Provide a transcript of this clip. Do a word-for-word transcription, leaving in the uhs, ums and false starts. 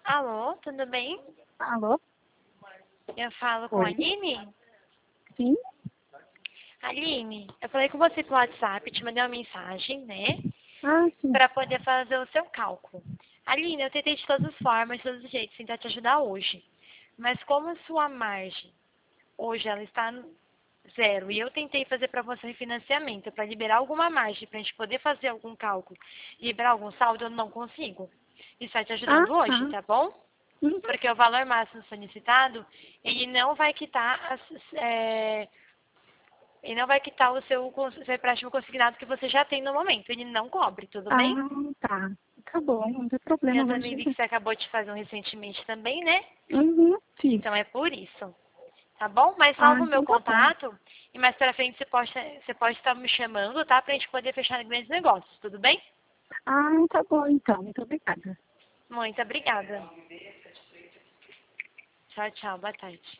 Alô, tudo bem? Alô? Eu falo com a Oi. Aline? Sim? Aline, eu falei com você pelo WhatsApp, te mandei uma mensagem, né? Ah, sim. Para poder fazer o seu cálculo. Aline, eu tentei de todas as formas, de todos os jeitos, tentar te ajudar hoje. Mas como a sua margem, hoje ela está no zero, e eu tentei fazer para você refinanciamento, para liberar alguma margem, para a gente poder fazer algum cálculo e liberar algum saldo, eu não consigo. Isso está te Ah, ajudando hoje, tá. tá bom? Uhum. Porque o valor máximo solicitado, ele não vai quitar as, é, ele não vai quitar o seu, cons- seu empréstimo consignado que você já tem no momento. Ele não cobre, tudo Ah, bem? tá. Tá bom, não tem E problema, eu também vi imagina. que você acabou de fazer um recentemente também, né? Uhum, fiz. Então é por isso. Tá bom? Mas Ah, salva o meu então tá bom. contato e mais pra frente você pode, você pode estar me chamando, tá? Pra gente poder fechar grandes negócios, tudo bem? Ah, tá bom então. Muito obrigada. Muito obrigada. Tchau, tchau. Boa tarde.